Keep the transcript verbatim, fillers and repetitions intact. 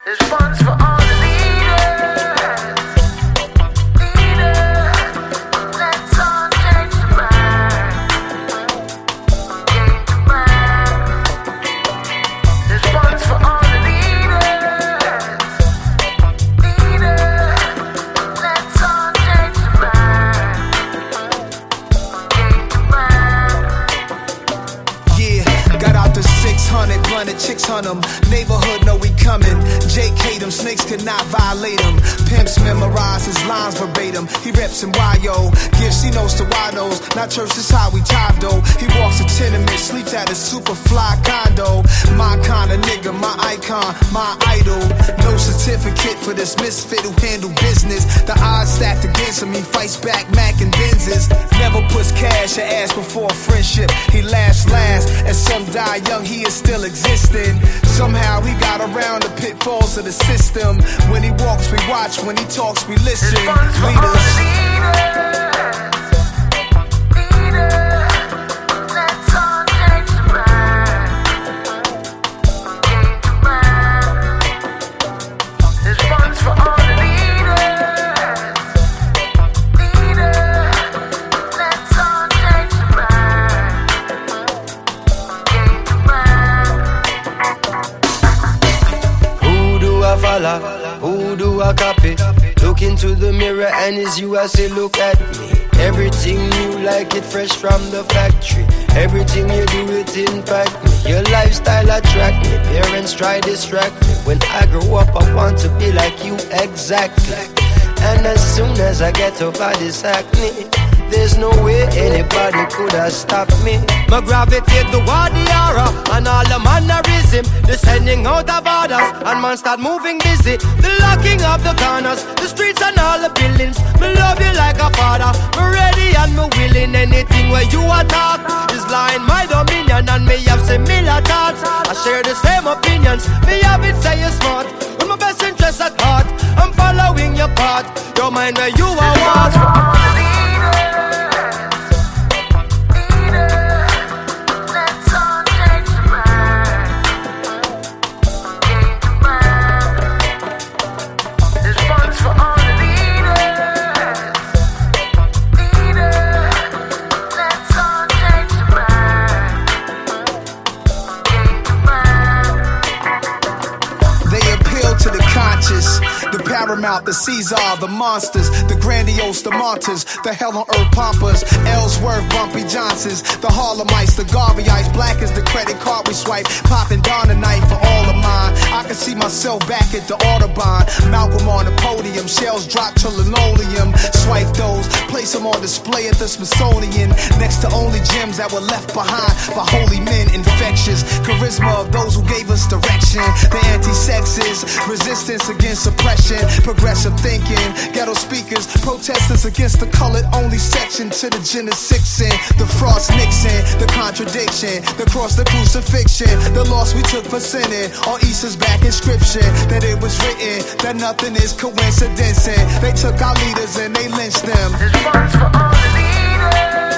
Chicks hunt them, neighborhood know we coming. Jake hate them, snakes could not violate him. Pimps memorize his lines verbatim. He reps in Y O, gives C notes to Wados. Not church is how we jive though. He walks a tenement, sleeps at a super fly condo. My kind of nigga, my icon, my idol. No certificate for this misfit who handle business. The odds stacked against him, he fights back Mac and Benzes. Never puts cash or ass before a friendship. He laughs last, and some die young, he is still existing. Somehow he got around the pitfalls of the system. When he walks, we watch. When he talks, we listen. Leaders. Who do I copy? Look into the mirror and it's you I say look at me. Everything new like it fresh from the factory. Everything you do it impact me. Your lifestyle attract me. Parents try distract me. When I grow up I want to be like you exactly. And as soon as I get over this acne, there's no way anybody could have stopped me. My gravitate toward the aura and all the mannerism, the sending out of orders and man start moving busy. The locking of the corners, the streets and all the buildings. Me love you like a father, me ready and me willing. Anything where you attack is lying my dominion, and me have similar thoughts. I share the same opinions. Me have it say you're smart, with my best interest at heart. I'm following your path, your mind where you are what. The paramount, the Caesar, the monsters, the grandiose, the martyrs, the hell on earth pompers, Ellsworth, Bumpy Johnsons, the Harlemites, the Garveyites, black as the credit card we swipe, popping down a night for all of mine. I can see myself back at the Audubon, Malcolm on the podium, shells drop to linoleum, swipe those, place them on display at the Smithsonian, next to only gems that were left behind by holy men, infectious charisma of those who gave us direction, the anti-sexist, resistance against oppression, progressive thinking, ghetto speakers, protesters against the colored only section, to the Jenna Sixen, the Frost Nixon, the contradiction, the cross, the crucifixion, the loss we took for sinning, on Easter's back inscription, that it was written, that nothing is coincidence, and they took our leaders and they lynched them. This one's for all the leaders.